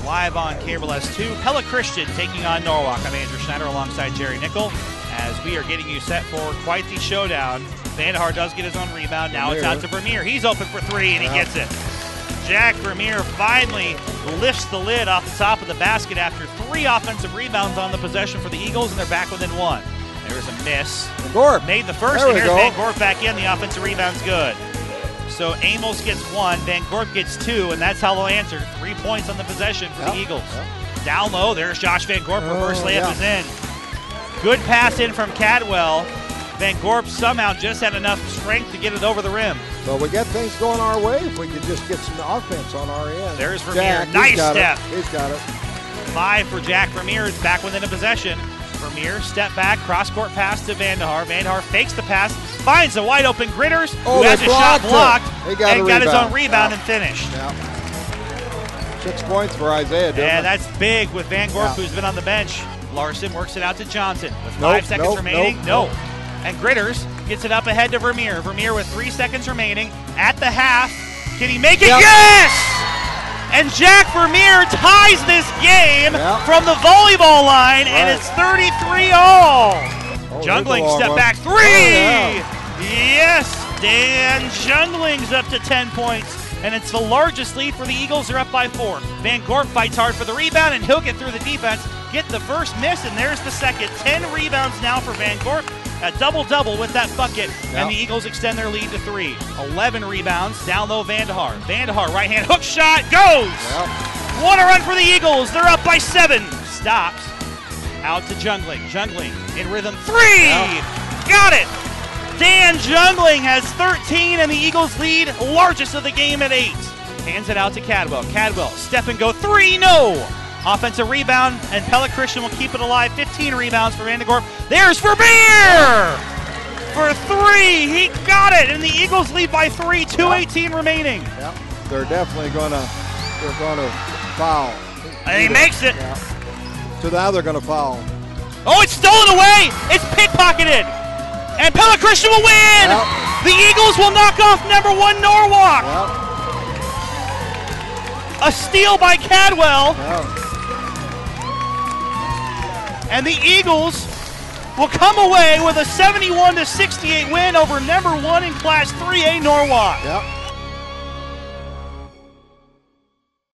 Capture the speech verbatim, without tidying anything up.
live on Cable S two. Pella Christian taking on Norwalk. I'm Andrew Schneider alongside Jerry Nickel as we are getting you set for quite the showdown. Vandehar does get his own rebound. Now Vermeer. It's out to Vermeer. He's open for three, and he yeah. gets it. Jack Vermeer finally lifts the lid off the top of the basket after three offensive rebounds on the possession for the Eagles, and they're back within one. There's a miss. Van Gorp. Made the first, there and here's Van Gorp back in. The offensive rebound's good. So Amos gets one, Van Gorp gets two, and that's how they'll answer. Three points on the possession for yep. the Eagles. Yep. Down low, there's Josh Van Gorp. Reverse oh, layup yeah. is in. Good pass in from Cadwell. Van Gorp somehow just had enough strength to get it over the rim. So we get things going our way if we could just get some offense on our end. There's Vermeer. Jack, nice he's got step. It. He's got it. Five for Jack Vermeer. Is back within a possession. Vermeer, step back, cross-court pass to Vandehar. Vandehar fakes the pass, finds a wide-open Gritters, oh, who has his shot blocked, got and got his own rebound yeah. and finished. Yeah. Six points for Isaiah. Yeah, it? that's big with Van Gorp, yeah. who's been on the bench. Larson works it out to Johnson with five nope, seconds nope, remaining. Nope, no. Nope. And Gritters gets it up ahead to Vermeer. Vermeer with three seconds remaining at the half. Can he make it? Yep. Yes! And Jack Vermeer ties this game yep. from the volleyball line, right. and it's thirty-three all. Oh, Jungling step one. back three. Oh, yeah. Yes, Dan Jungling's up to ten points, and it's the largest lead for the Eagles. They're up by four. Van Gorp fights hard for the rebound, and he'll get through the defense, get the first miss, and there's the second. ten rebounds now for Van Gorp. A double-double with that bucket, yep. and the Eagles extend their lead to three. eleven rebounds, down low Vandehar. Vandehar, right-hand hook shot, goes! Yep. What a run for the Eagles. They're up by seven. Stops. Out to Jungling. Jungling in rhythm. Three! Yep. Got it! Dan Jungling has thirteen, and the Eagles lead, largest of the game at eight. Hands it out to Cadwell. Cadwell, step and go. Three, no! Offensive rebound, and Pella Christian will keep it alive. fifteen rebounds for Van Gorp. There's Vermeer! For three, he got it, and the Eagles lead by three, two eighteen yep. remaining. Yep. They're definitely gonna, they're gonna foul. And he makes it. Yep. So now they're gonna foul. Oh, it's stolen away! It's pickpocketed! And Pella Christian will win! Yep. The Eagles will knock off number one Norwalk! Yep. A steal by Cadwell. Yep. And the Eagles will come away with a seventy-one to sixty-eight win over number one in Class three A Norwalk. Yep.